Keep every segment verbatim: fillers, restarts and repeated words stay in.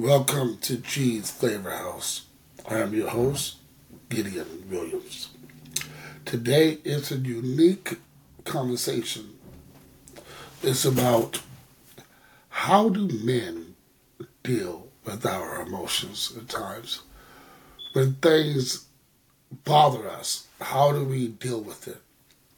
Welcome to G's Flavor House. I am your host, Gideon Williams. Today is a unique conversation. It's about how do men deal with our emotions at times. When things bother us, how do we deal with it?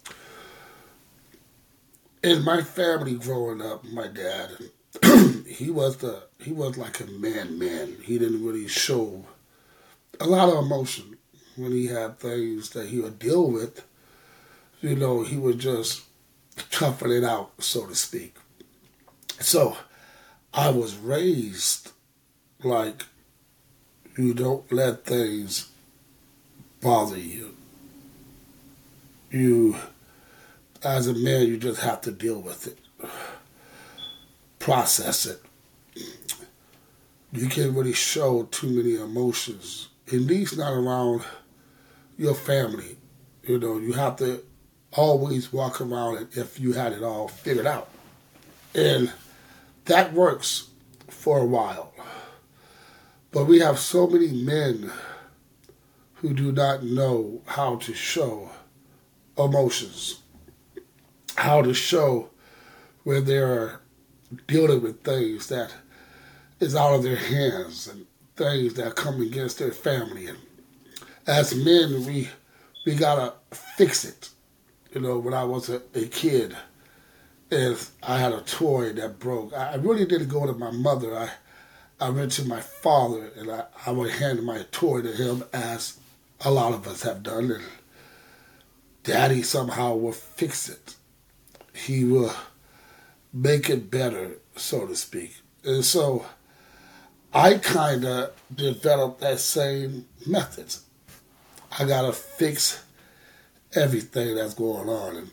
In my family growing up, my dad, he was the he was like a man man. He didn't really show a lot of emotion when he had things that he would deal with. You know, he would just toughen it out, so to speak. So I was raised like you don't let things bother you. You, as a man, you just have to deal with it. Process it. You can't really show too many emotions, at least not around your family. You know, you have to always walk around it if you had it all figured out. And that works for a while. But we have so many men who do not know how to show emotions, how to show where they're dealing with things that is out of their hands and things that come against their family. And as men, we we gotta fix it. You know, when I was a, a kid, if I had a toy that broke, I really didn't go to my mother. I I went to my father, and I, I would hand my toy to him, as a lot of us have done. And Daddy somehow will fix it. He will make it better, so to speak. And so I kind of developed that same method. I got to fix everything that's going on. And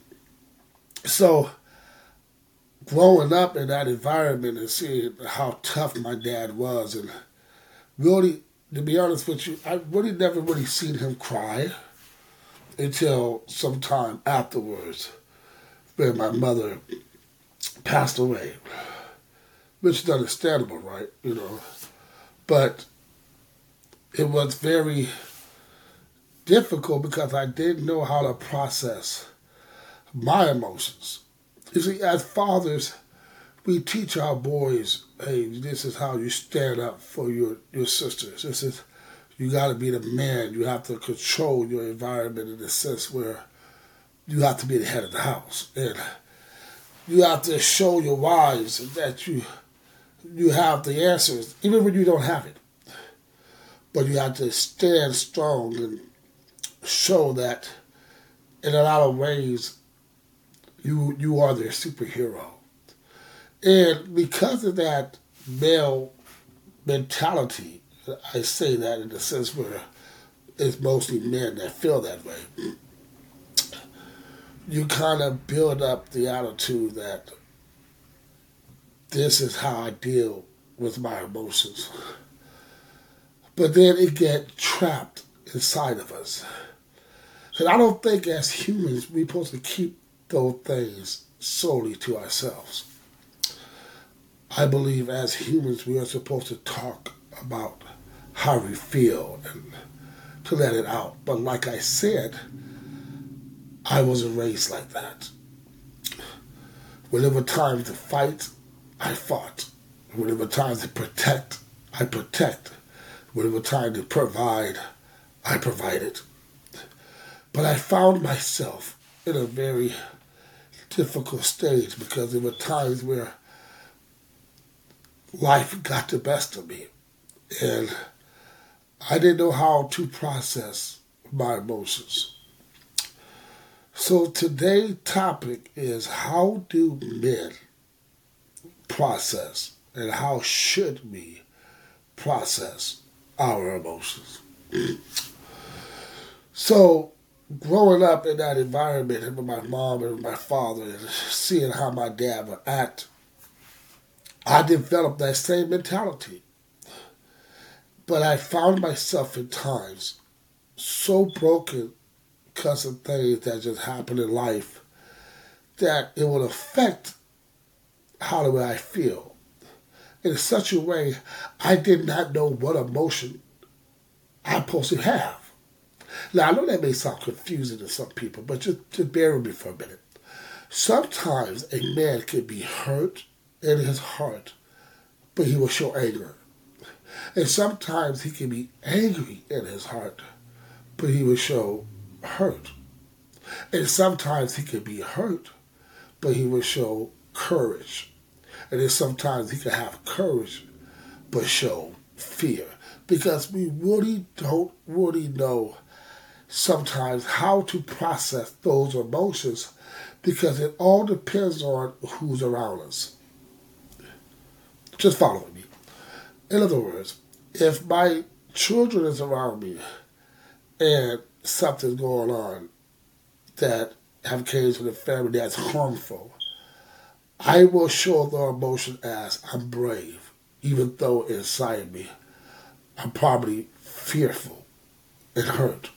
so growing up in that environment and seeing how tough my dad was, and really, to be honest with you, I really never really seen him cry until sometime afterwards when my mother passed away, which is understandable, right? You know, but it was very difficult because I didn't know how to process my emotions. You see, as fathers, we teach our boys, hey, this is how you stand up for your, your sisters. This is, you got to be the man. You have to control your environment in the sense where you have to be the head of the house. And you have to show your wives that you you have the answers, even when you don't have it. But you have to stand strong and show that in a lot of ways you you are their superhero. And because of that male mentality, I say that in the sense where it's mostly men that feel that way, you kind of build up the attitude that this is how I deal with my emotions. But then it gets trapped inside of us. And I don't think as humans we're supposed to keep those things solely to ourselves. I believe as humans we are supposed to talk about how we feel and to let it out. But like I said, I wasn't raised like that. When it was time to fight, I fought. When it was time to protect, I protect. When it was time to provide, I provided. But I found myself in a very difficult stage because there were times where life got the best of me. And I didn't know how to process my emotions. So today's topic is how do men process and how should we process our emotions? So growing up in that environment with my mom and my father and seeing how my dad would act, I developed that same mentality. But I found myself at times so broken because of things that just happen in life that it would affect how do I feel. in such a way I did not know what emotion I'm supposed to have. Now, I know that may sound confusing to some people, but just, just bear with me for a minute. Sometimes a man can be hurt in his heart, but he will show anger. And sometimes he can be angry in his heart, but he will show hurt. And sometimes he can be hurt, but he will show courage. And then sometimes he can have courage, but show fear. Because we really don't really know sometimes how to process those emotions, because it all depends on who's around us. Just follow me. In other words, if my children is around me and something's going on that have came to the family that's harmful, I will show the emotion as I'm brave, even though inside me I'm probably fearful and hurt.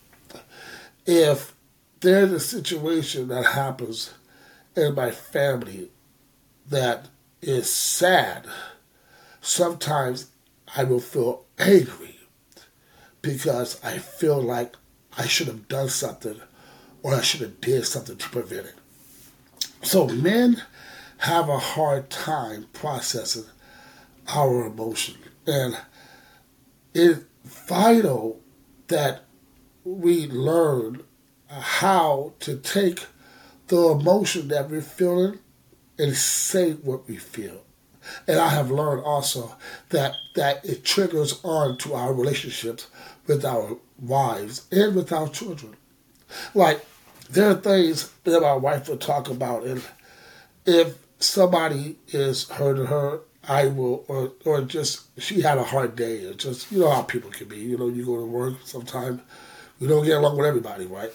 If there's a situation that happens in my family that is sad, sometimes I will feel angry because I feel like I should have done something or I should have did something to prevent it. So men have a hard time processing our emotion. And it's vital that we learn how to take the emotion that we're feeling and say what we feel. And I have learned also that, that it triggers on to our relationships with our wives and with our children. Like, there are things that my wife will talk about, and if somebody is hurting her, I will, or or just, she had a hard day, or just, you know how people can be. You know, you go to work, sometimes you don't get along with everybody, right?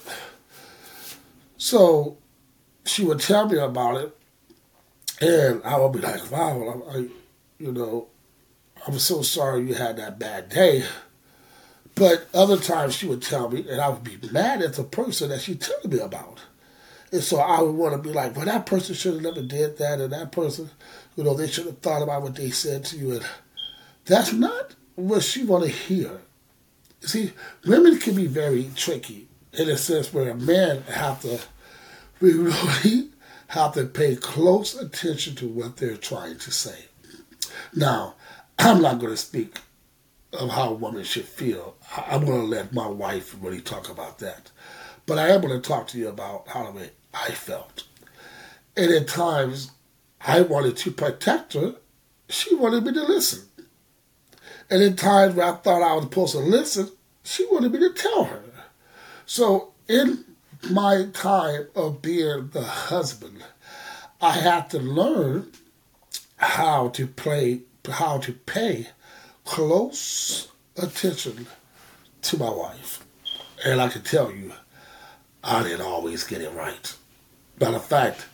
So she would tell me about it, and I would be like, wow, I, you know, I'm so sorry you had that bad day. But other times she would tell me, and I would be mad at the person that she told me about. And so I would want to be like, well, that person should have never did that, and that person, you know, they should have thought about what they said to you. And that's not what she want to hear. You see, women can be very tricky in a sense where a man have to, we really have to pay close attention to what they're trying to say. Now, I'm not going to speak of how a woman should feel. I'm going to let my wife really talk about that. But I am going to talk to you about how the way I felt. And at times, I wanted to protect her. She wanted me to listen. And at times where I thought I was supposed to listen, she wanted me to tell her. So in my time of being the husband, I had to learn how to play, how to pay close attention to my wife. And I can tell you, I didn't always get it right. Matter of fact,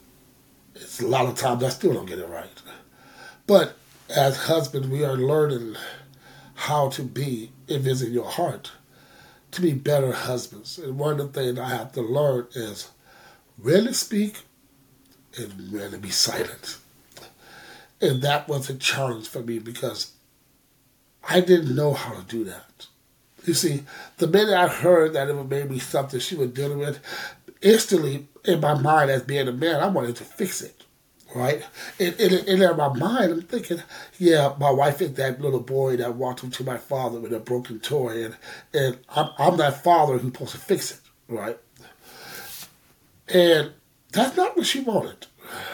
it's a lot of times I still don't get it right. But as husbands, we are learning how to be, if it's in your heart, to be better husbands. And one of the things I have to learn is really speak and really be silent. And that was a challenge for me because I didn't know how to do that. You see, the minute I heard that it was maybe something she was dealing with, instantly in my mind as being a man, I wanted to fix it, right? And, and, and in my mind, I'm thinking, yeah, my wife is that little boy that walked up to my father with a broken toy, and, and I'm, I'm that father who's supposed to fix it, right? And that's not what she wanted.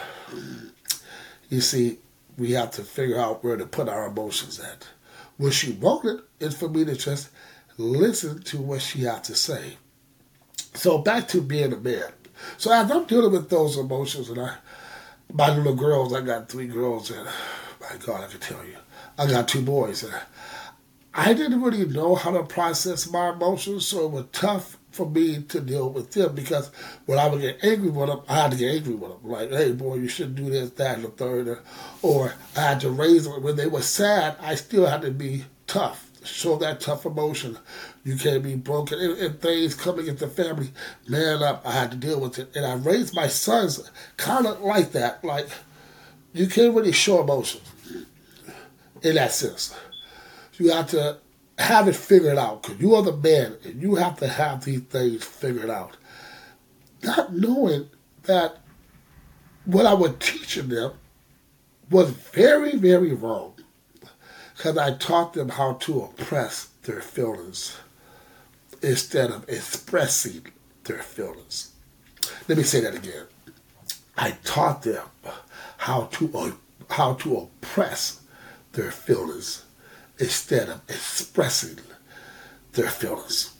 You see, we have to figure out where to put our emotions at. What she wanted is for me to just listen to what she had to say. So back to being a man. So as I'm dealing with those emotions, and I, my little girls, I got three girls, and my God, I can tell you, I got two boys, and I didn't really know how to process my emotions, so it was tough for me to deal with them because when I would get angry with them, I had to get angry with them. Like, hey, boy, you shouldn't do this, that, and the third. Or I had to raise them. When they were sad, I still had to be tough, show that tough emotion. You can't be broken. And, and things coming into the family, man up, I had to deal with it. And I raised my sons kind of like that. Like, you can't really show emotions. in that sense. You have to have it figured out because you are the man and you have to have these things figured out. Not knowing that what I was teaching them was very, very wrong because I taught them how to oppress their feelings instead of expressing their feelings. Let me say that again. I taught them how to how to oppress their feelings instead of expressing their feelings.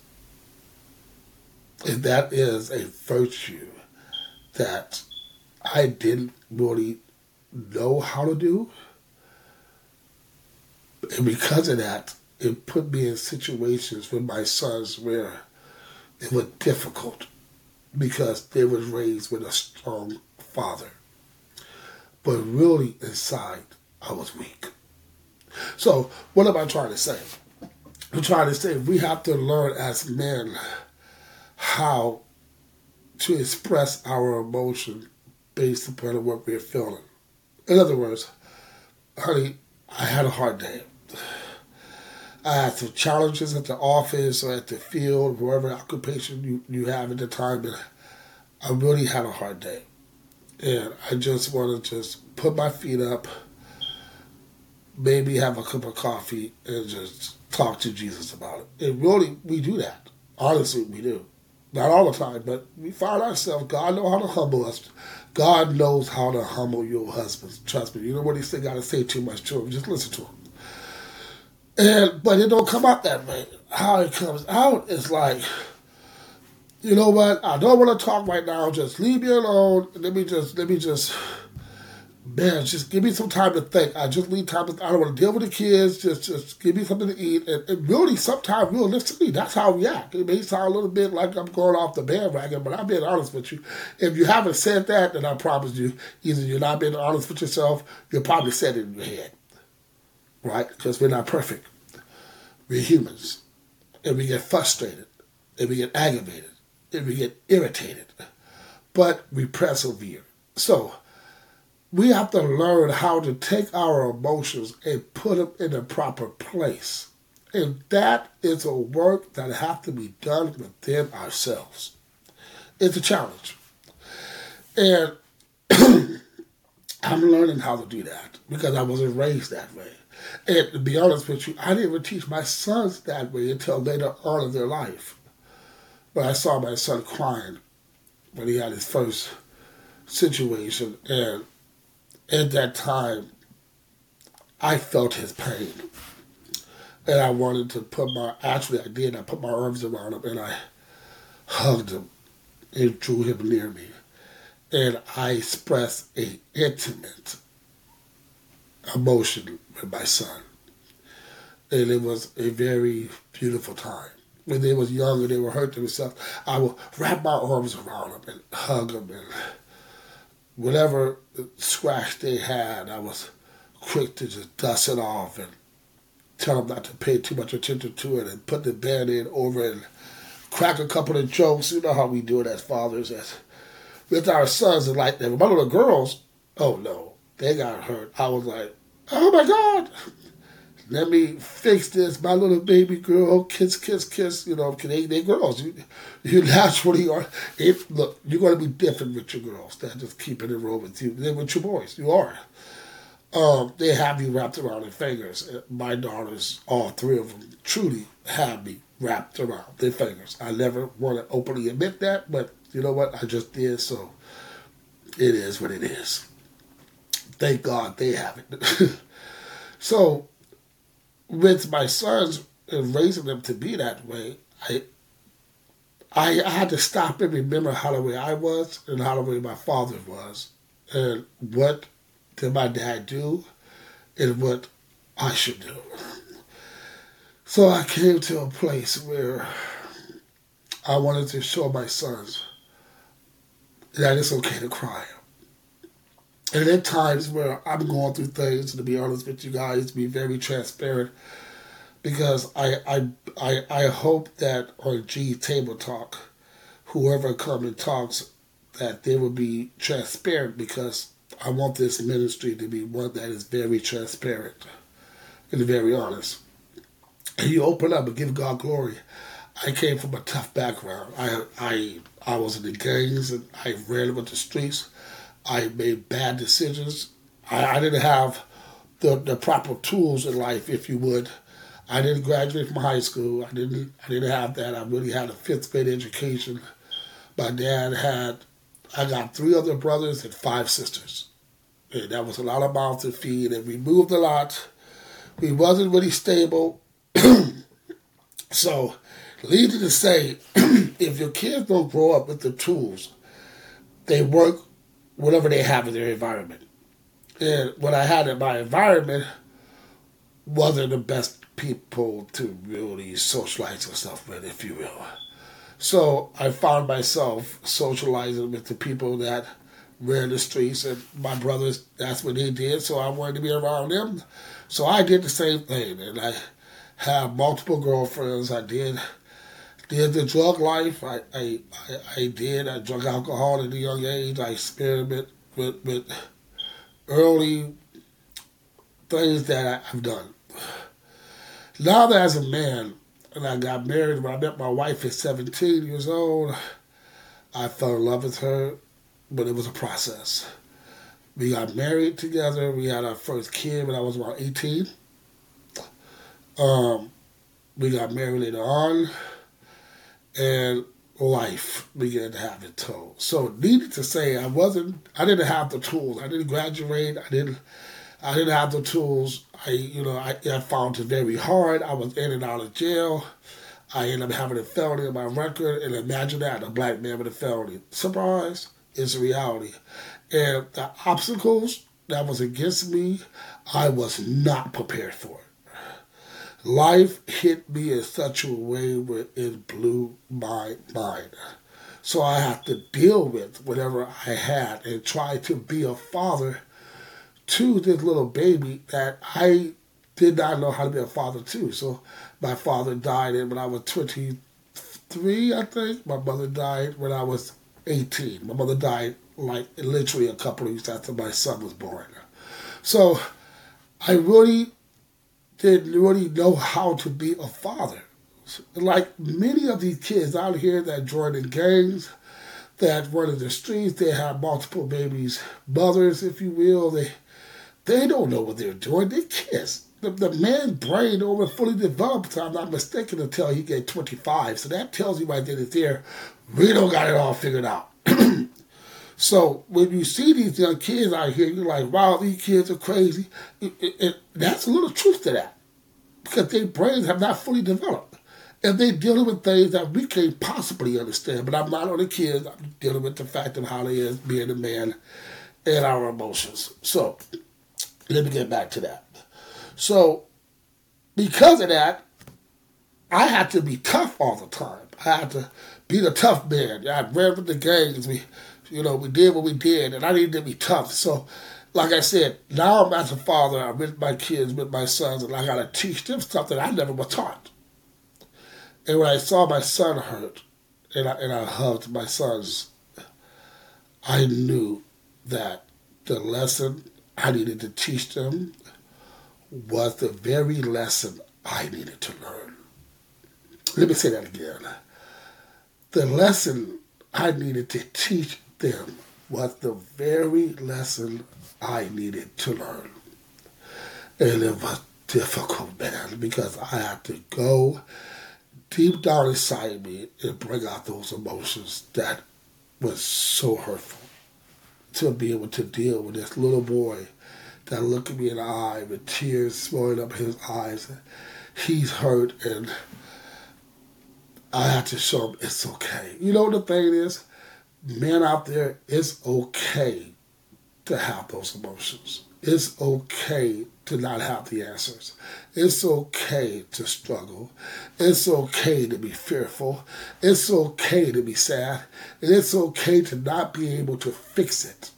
And that is a virtue that I didn't really know how to do. And because of that, it put me in situations with my sons where it was difficult because they was raised with a strong father. But really inside, I was weak. So what am I trying to say? I'm trying to say we have to learn as men how to express our emotion based upon what we're feeling. In other words, honey, I had a hard day. I had some challenges at the office or at the field, wherever occupation you, you have at the time, and I really had a hard day. And I just want to just put my feet up, maybe have a cup of coffee, and just talk to Jesus about it. And really, we do that. Honestly, we do. Not all the time, but we find ourselves, God knows how to humble us. God knows how to humble your husbands. Trust me. You know what he said, got to say too much to him. Just listen to him. And But it don't come out that way. How it comes out is like, you know what? I don't want to talk right now. Just leave me alone. Let me just, let me just, man, just give me some time to think. I just need time to, I don't want to deal with the kids. Just, just give me something to eat. And, and really, sometimes realistically, that's how we act. It may sound a little bit like I'm going off the bandwagon, but I'm being honest with you. If you haven't said that, then I promise you, either you're not being honest with yourself, you'll probably said it in your head. Right? Because we're not perfect. We're humans. And we get frustrated. And we get aggravated. And we get irritated. But we persevere. So, we have to learn how to take our emotions and put them in a proper place. And that is a work that has to be done within ourselves. It's a challenge. And I'm learning how to do that because I wasn't raised that way. And to be honest with you, I didn't even teach my sons that way until later on in their life. When I saw my son crying when he had his first situation, and at that time, I felt his pain. And I wanted to put my, actually I did, I put my arms around him and I hugged him and drew him near me. And I expressed an intimate emotion with my son. And it was a very beautiful time. When they was young and they were hurt themselves, I would wrap my arms around them and hug them, and whatever scratch they had, I was quick to just dust it off and tell them not to pay too much attention to it and put the Band-Aid over it and crack a couple of jokes. You know how we do it as fathers. As with our sons, and like that. With my little girls, oh no, they got hurt. I was like, oh my God. Let me fix this. My little baby girl, kiss, kiss, kiss. You know, they they girls. You, you naturally are. It, look, you're going to be different with your girls. That just keeping it real with you. Then with your boys, you are. Um, they have you wrapped around their fingers. My daughters, all three of them, truly have me wrapped around their fingers. I never want to openly admit that, but you know what? I just did, so it is what it is. Thank God they have it. So, with my sons and raising them to be that way, I, I I had to stop and remember how the way I was and how the way my father was, and what did my dad do, and what I should do. So I came to a place where I wanted to show my sons that it's okay to cry. And at times where I'm going through things, to be honest with you guys, to be very transparent, because I I I, I hope that on G Table Talk, whoever comes and talks, that they will be transparent, because I want this ministry to be one that is very transparent. and very honest. And you open up and give God glory. I came from a tough background. I I I was in the gangs and I ran with the streets. I made bad decisions. I, I didn't have the, the proper tools in life, if you would. I didn't graduate from high school. I didn't I didn't have that. I really had a fifth grade education. My dad had, I got three other brothers and five sisters. And that was a lot of mouths to feed, and we moved a lot. We wasn't really stable. So, needless to say, if your kids don't grow up with the tools, they work whatever they have in their environment. And what I had in my environment wasn't the best people to really socialize and stuff with, if you will. So I found myself socializing with the people that ran the streets, and my brothers, that's what they did, so I wanted to be around them. So I did the same thing, and I had multiple girlfriends. I did did the drug life. I I, I, I did. I drank alcohol at a young age. I experimented with, with early things that I, I've done. Now that as a man, and I got married, when I met my wife at seventeen years old, I fell in love with her, but it was a process. We got married together. We had our first kid when I was about eighteen. Um, we got married later on, and life began to have its toll. So, needless to say, I wasn't. I didn't have the tools. I didn't graduate. I didn't. I didn't have the tools. I, you know, I, I found it very hard. I was in and out of jail. I ended up having a felony on my record, and imagine that, a black man with a felony. Surprise, it's a reality. And the obstacles that was against me, I was not prepared for it. Life hit me in such a way where it blew my mind. So I had to deal with whatever I had and try to be a father to this little baby that I did not know how to be a father to. So my father died when I was twenty-three, I think. My mother died when I was eighteen. My mother died like literally a couple of weeks after my son was born. So I really didn't really know how to be a father. Like many of these kids out here that join in gangs, that run in the streets, they have multiple babies, mothers, if you will. They they don't know what they're doing. They're kids. The, the man's brain over fully developed, if I'm not mistaken, until he get twenty-five. So that tells you right then and there, we don't got it all figured out. So when you see these young kids out here, you're like, wow, these kids are crazy. It, it, it, that's a little truth to that, because their brains have not fully developed. And they're dealing with things that we can't possibly understand. But I'm not on the kids. I'm dealing with the fact of how they is being a man and our emotions. So let me get back to that. So because of that, I had to be tough all the time. I had to be the tough man. I ran with the gangs. We, you know, we did what we did, and I needed to be tough. So, like I said, now I'm as a father. I'm with my kids, with my sons, and I got to teach them stuff that I never was taught. And when I saw my son hurt, and I, and I hugged my sons, I knew that the lesson I needed to teach them was the very lesson I needed to learn. Let me say that again. The lesson I needed to teach them was the very lesson I needed to learn. And it was difficult, man, because I had to go deep down inside me and bring out those emotions that was so hurtful. To be able to deal with this little boy that looked at me in the eye with tears swelling up his eyes. He's hurt, and I had to show him it's okay. You know what the thing is? Men out there, it's okay to have those emotions. It's okay to not have the answers. It's okay to struggle. It's okay to be fearful. It's okay to be sad. And it's okay to not be able to fix it.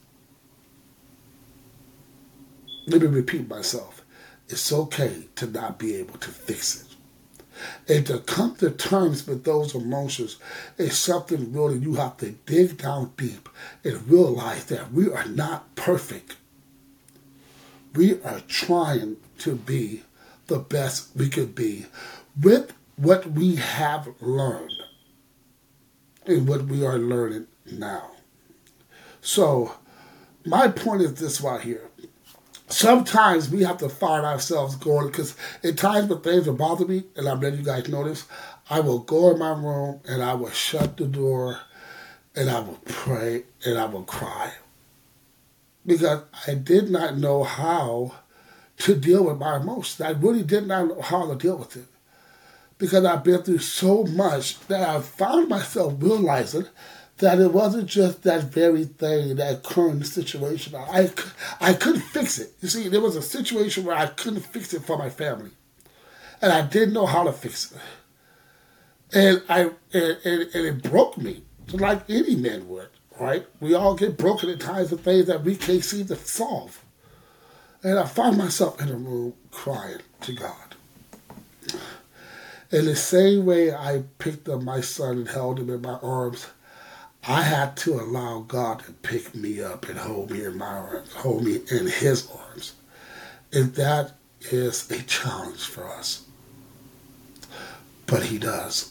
Let me repeat myself. It's okay to not be able to fix it. And to come to terms with those emotions is something really you have to dig down deep and realize that we are not perfect. We are trying to be the best we could be with what we have learned and what we are learning now. So my point is this right here. Sometimes we have to find ourselves going, because at times when things will bother me, and I'm letting you guys know this, I will go in my room and I will shut the door and I will pray and I will cry. Because I did not know how to deal with my emotions. I really did not know how to deal with it. Because I've been through so much that I found myself realizing that it wasn't just that very thing, that current situation. I, I couldn't fix it. You see, there was a situation where I couldn't fix it for my family. And I didn't know how to fix it. And I and, and, and it broke me, like any man would, right? We all get broken at times of things that we can't seem to solve. And I found myself in a room crying to God. In the same way I picked up my son and held him in my arms, I had to allow God to pick me up and hold me in my arms, hold me in his arms. And that is a challenge for us. But he does.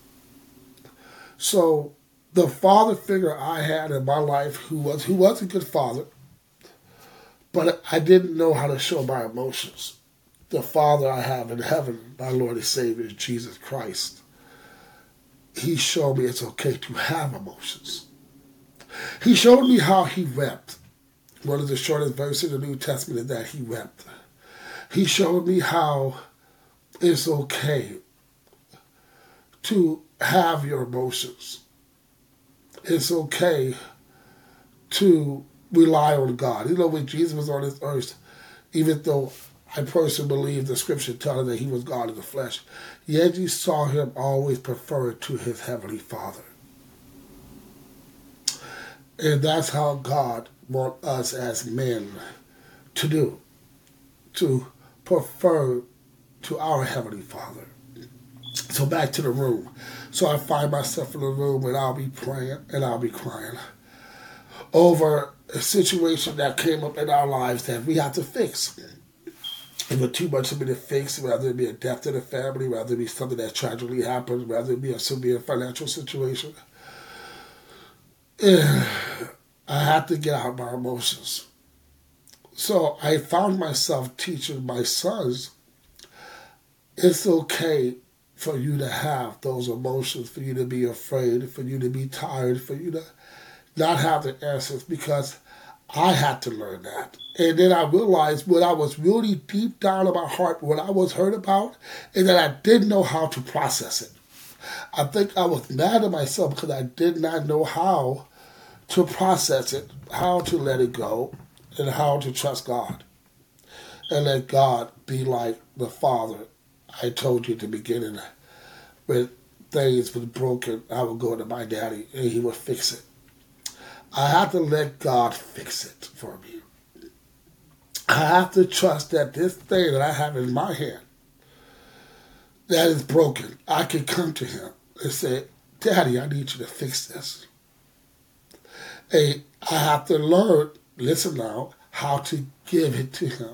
So the father figure I had in my life who was who was a good father, but I didn't know how to show my emotions. The Father I have in heaven, my Lord and Savior, Jesus Christ, he showed me it's okay to have emotions. He showed me how he wept. One of the shortest verses in the New Testament is that he wept. He showed me how it's okay to have your emotions. It's okay to rely on God. You know, when Jesus was on this earth, even though I personally believe the scripture tells us that he was God in the flesh, yet you saw him always prefer to his heavenly Father. And that's how God wants us as men to do, to prefer to our heavenly Father. So back to the room. So I find myself in the room and I'll be praying and I'll be crying over a situation that came up in our lives that we have to fix. It was too much for me to fix, whether it be a death in the family, whether it be something that tragically happened, whether it be a severe financial situation. And I had to get out my emotions. So I found myself teaching my sons, it's okay for you to have those emotions, for you to be afraid, for you to be tired, for you to not have the answers, because I had to learn that. And then I realized what I was really deep down in my heart, what I was hurt about, is that I didn't know how to process it. I think I was mad at myself because I did not know how to process it, how to let it go, and how to trust God. And let God be like the Father I told you at the beginning. When things were broken, I would go to my daddy and he would fix it. I have to let God fix it for me. I have to trust that this thing that I have in my hand that is broken, I can come to him and say, Daddy, I need you to fix this. And I have to learn, listen now, how to give it to him.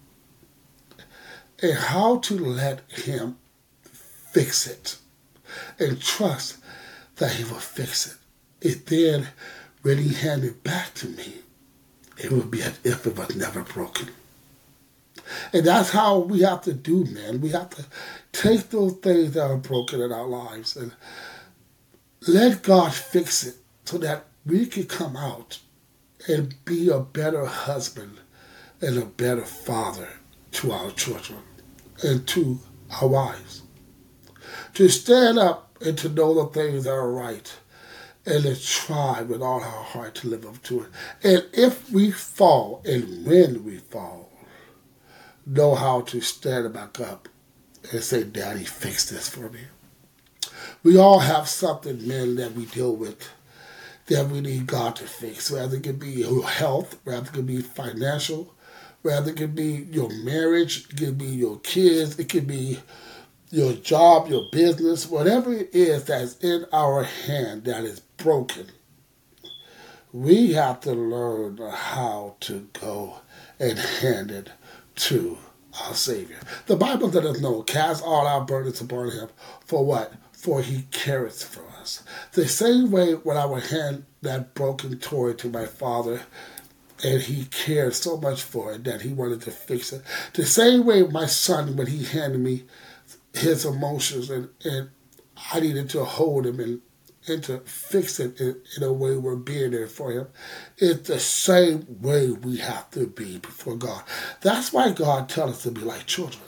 And how to let him fix it. And trust that he will fix it. It then, when he handed it back to me, it would be as if it was never broken. And that's how we have to do, man. We have to take those things that are broken in our lives and let God fix it so that we can come out and be a better husband and a better father to our children and to our wives. To stand up and to know the things that are right and to try with all our heart to live up to it. And if we fall, and when we fall, know how to stand back up and say, Daddy, fix this for me. We all have something, men, that we deal with that we need God to fix. Whether it could be your health, whether it could be financial, whether it could be your marriage, it could be your kids, it could be your job, your business, whatever it is that's in our hand that is broken. We have to learn how to go and hand it to our Savior. The Bible let us know, cast all our burdens upon him. For what? For he careth for us. The same way when I would hand that broken toy to my father, and he cared so much for it that he wanted to fix it. The same way my son, when he handed me his emotions, and, and I needed to hold him and, and to fix it in, in a way we're being there for him. It's the same way we have to be before God. That's why God tells us to be like children.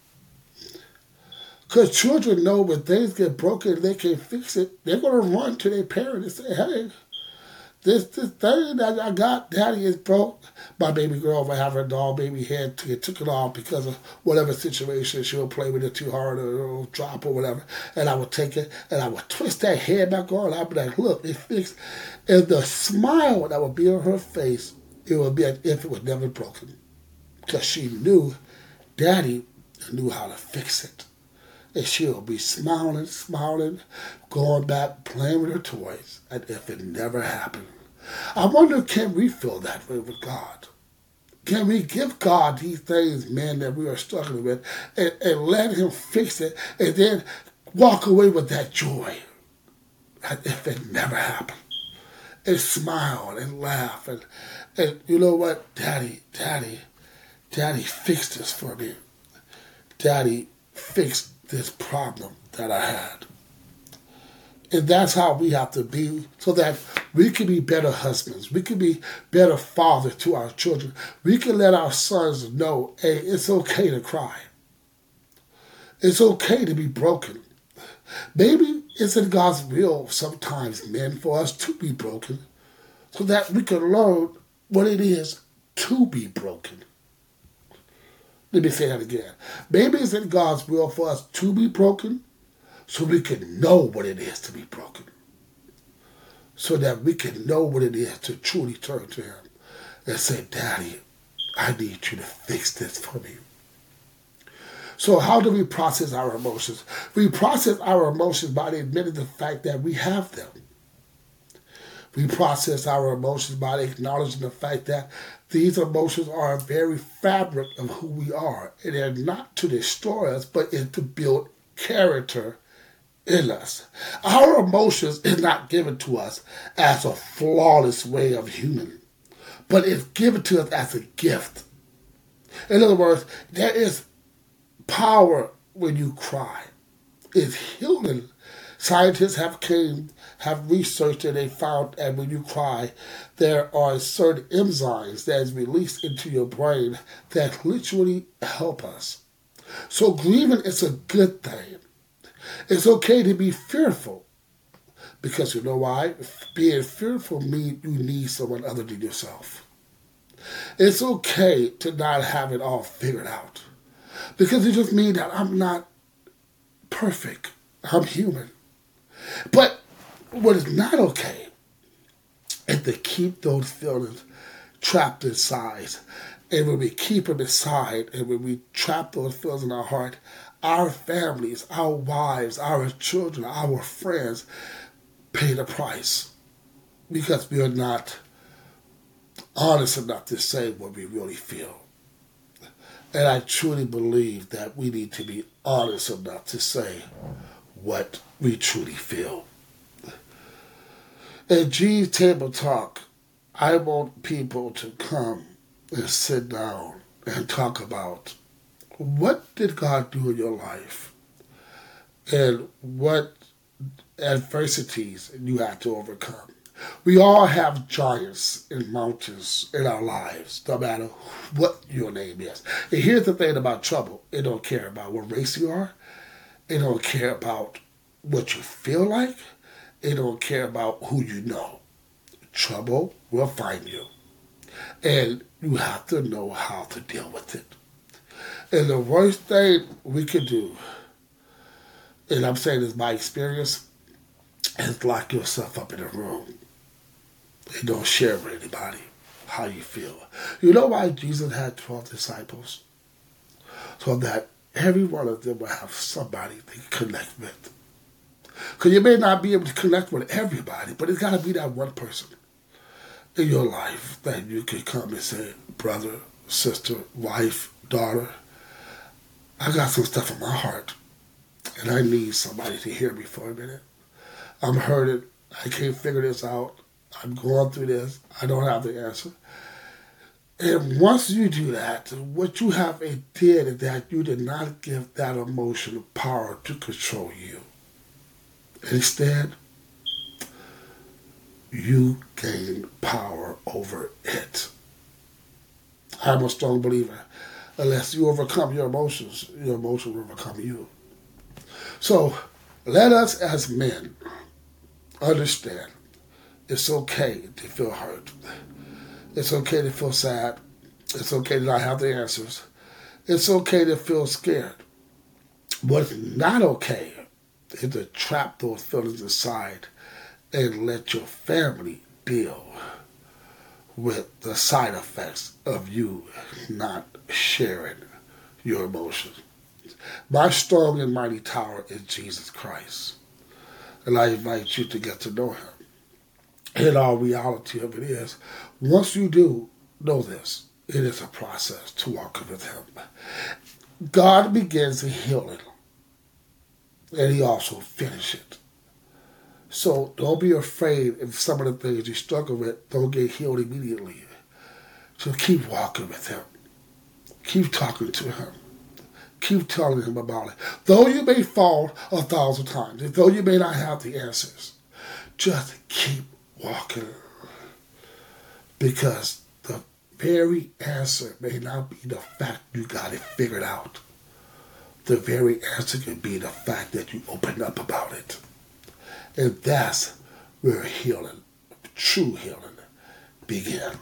Because children know when things get broken, they can't fix it. They're going to run to their parents and say, hey, This this thing that I got, Daddy, is broke. My baby girl would have her doll baby head to get took it off because of whatever situation. She would play with it too hard or, or drop or whatever. And I would take it and I would twist that head back on. I'd be like, look, it's fixed. And the smile that would be on her face, it would be as if it was never broken. Because she knew Daddy knew how to fix it. And she'll be smiling, smiling, going back, playing with her toys, as if it never happened. I wonder, can we feel that way with God? Can we give God these things, man, that we are struggling with, and, and let him fix it, and then walk away with that joy, as if it never happened? And smile and laugh, and, and you know what? Daddy, Daddy, Daddy fixed this for me. Daddy fixed this problem that I had. And that's how we have to be, so that we can be better husbands. We can be better fathers to our children. We can let our sons know, hey, it's okay to cry. It's okay to be broken. Maybe it's in God's will sometimes, men, for us to be broken, so that we can learn what it is to be broken. Let me say that again. Maybe it's in God's will for us to be broken so we can know what it is to be broken. So that we can know what it is to truly turn to him and say, Daddy, I need you to fix this for me. So how do we process our emotions? We process our emotions by admitting the fact that we have them. We process our emotions by acknowledging the fact that these emotions are a very fabric of who we are. And they're not to destroy us, but it's to build character in us. Our emotions is not given to us as a flawless way of human, but it's given to us as a gift. In other words, there is power when you cry. It's healing. Scientists have came, have researched and they found that when you cry, there are certain enzymes that is released into your brain that literally help us. So grieving is a good thing. It's okay to be fearful, because you know why? Being fearful means you need someone other than yourself. It's okay to not have it all figured out, because it just means that I'm not perfect. I'm human. But what is not okay is to keep those feelings trapped inside. And when we keep them inside, and when we trap those feelings in our heart, our families, our wives, our children, our friends pay the price, because we are not honest enough to say what we really feel. And I truly believe that we need to be honest enough to say what we truly feel. In G's Table Talk, I want people to come and sit down and talk about, what did God do in your life? And what adversities you had to overcome? We all have giants and mountains in our lives, no matter what your name is. And here's the thing about trouble. It don't care about what race you are. It don't care about what you feel like. It don't care about who you know. Trouble will find you. And you have to know how to deal with it. And the worst thing we can do, and I'm saying this by experience, is lock yourself up in a room and don't share with anybody how you feel. You know why Jesus had twelve disciples? So that every one of them will have somebody they can connect with. Because you may not be able to connect with everybody, but it's got to be that one person in your life that you can come and say, brother, sister, wife, daughter, I got some stuff in my heart, and I need somebody to hear me for a minute. I'm hurting. I can't figure this out. I'm going through this. I don't have the answer. And once you do that, what you have did is that you did not give that emotional power to control you. Instead, you gain power over it. I'm a strong believer. Unless you overcome your emotions, your emotions will overcome you. So let us as men understand it's okay to feel hurt. It's okay to feel sad. It's okay to not have the answers. It's okay to feel scared. What's not okay is to trap those feelings inside and let your family deal with the side effects of you not sharing your emotions. My strong and mighty tower is Jesus Christ. And I invite you to get to know him. And our reality of it is, once you do know this, it is a process to walk with him. God begins the healing, and he also finishes it. So don't be afraid if some of the things you struggle with don't get healed immediately. So keep walking with him. Keep talking to him. Keep telling him about it. Though you may fall a thousand times, though you may not have the answers, just keep walking. Because the very answer may not be the fact you got it figured out. The very answer can be the fact that you opened up about it. And that's where healing, true healing, began.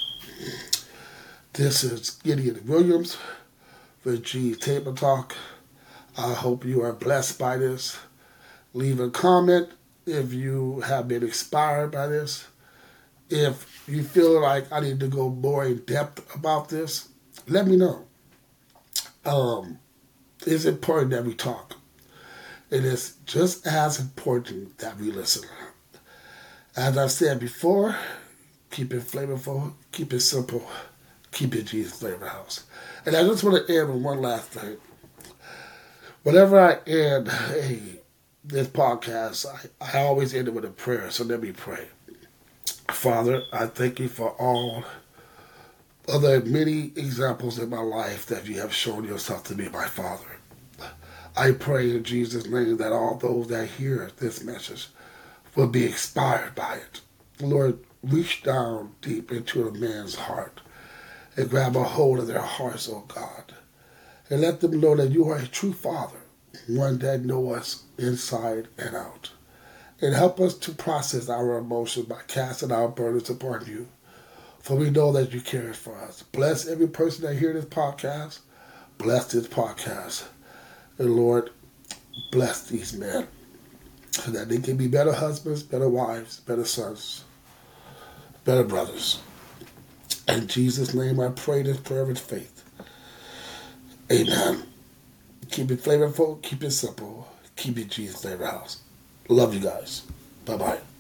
This is Gideon Williams for G's Table Talk. I hope you are blessed by this. Leave a comment if you have been inspired by this. If you feel like I need to go more in depth about this, let me know. Um, it's important that we talk. It is just as important that we listen. As I've said before, keep it flavorful, keep it simple, keep it Jesus Flavor House. And I just want to end with one last thing. Whenever I end a, this podcast, I, I always end it with a prayer, so let me pray. Father, I thank you for all of the many examples in my life that you have shown yourself to be my Father. I pray in Jesus' name that all those that hear this message will be inspired by it. Lord, reach down deep into a man's heart and grab a hold of their hearts, oh God, and let them know that you are a true Father, one that knows us inside and out. And help us to process our emotions by casting our burdens upon you, for we know that you care for us. Bless every person that hears this podcast. Bless this podcast. And Lord, bless these men so that they can be better husbands, better wives, better sons, better brothers. In Jesus' name I pray this prayer with faith. Amen. Keep it flavorful, keep it simple, keep it Jesus Flavor House. Love you guys. Bye-bye.